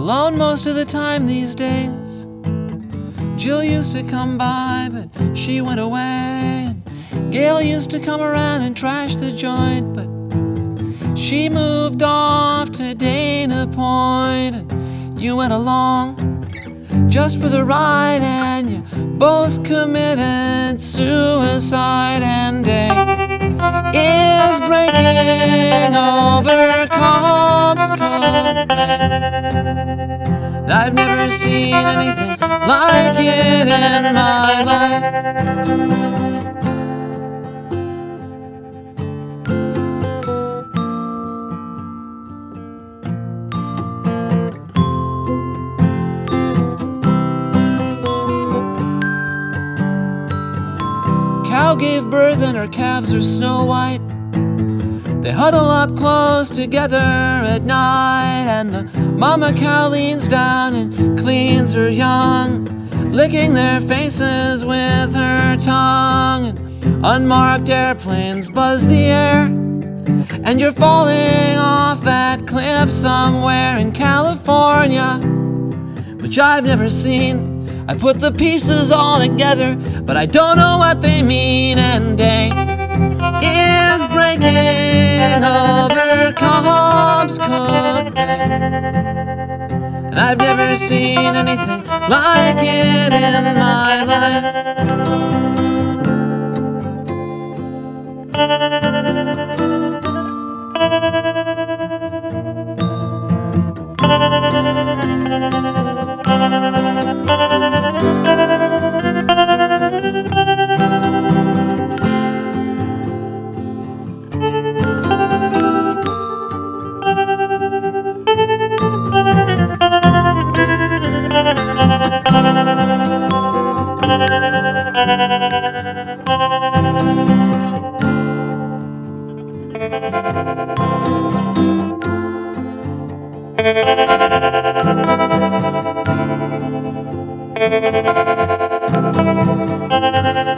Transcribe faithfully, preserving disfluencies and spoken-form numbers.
alone most of the time these days. Jill used to come by, but she went away. And Gail used to come around and trash the joint, but she moved off to Dana Point. And you went along just for the ride, and you both committed suicide. And day is breaking over Cobb's Cove. I've never seen anything like it in my life. Cow gave birth and her calves are snow white. They huddle up close together at night, and the mama cow leans down and cleans her young, licking their faces with her tongue. And unmarked airplanes buzz the air, and you're falling off that cliff somewhere in California, which I've never seen. I put the pieces all together, but I don't know what they mean. And day is breaking over Cobb's Cove, and I've never seen anything like it in my life. Thank you.